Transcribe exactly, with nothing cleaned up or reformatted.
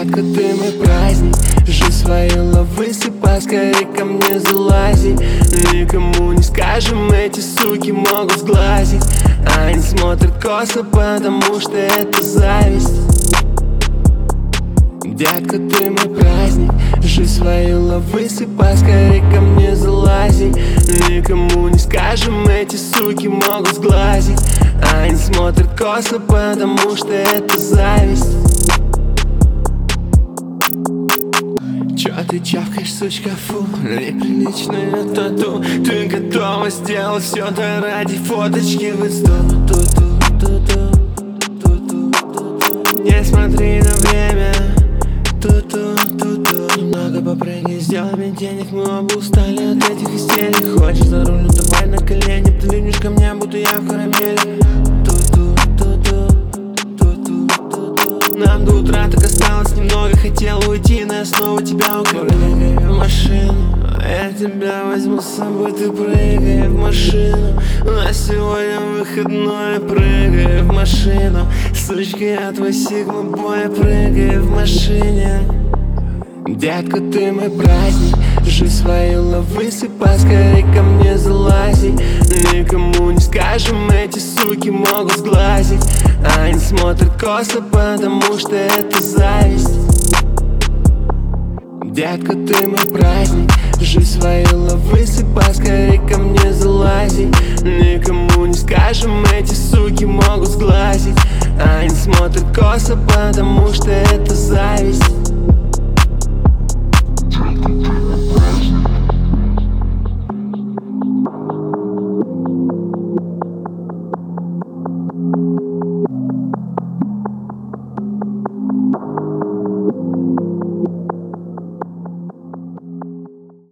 Детка, ты мой праздник, жизнь свою ловы, сыпай, скорей ко мне залази. Никому не скажем, эти суки могут сглазить. Они смотрят косо, потому что это зависть. Детка, ты мой праздник, жизнь свою ловы, сыпай, скорей ко мне залази. Никому не скажем, эти суки могут сглазить. Они смотрят косо, потому что это зависть. Чё ты чавкаешь, сучка, фу? Неприличная тату. Ты готова сделать все это ради фоточки в инсту. Не смотри на время. Ту-ту-ту-ту. Немного попрыгай, сделай мне денег. Мы оба устали от этих истерик. Хочешь за руль, ну давай на колени. Прильнешь ко мне, будто я в карамели. Нам до утра так осталось немного. Хотел уйти, но я снова тебя укрыл. Прыгай в машину, я тебя возьму с собой. Ты прыгай в машину, у нас сегодня выходной. Прыгай в машину, сучка, я твой сигма-бой. Прыгай в машине. Детка, ты мой праздник, жизнь свою ловы, сыпай, скорей ко мне залази. Никому не скажем, эти суки могут сглазить. Они смотрят косо, потому что это зависть. Детка, ты мой праздник, жизнь свою ловы, сыпай, скорей ко мне залази. Никому не скажем, эти суки могут сглазить. Они смотрят косо, потому что это зависть.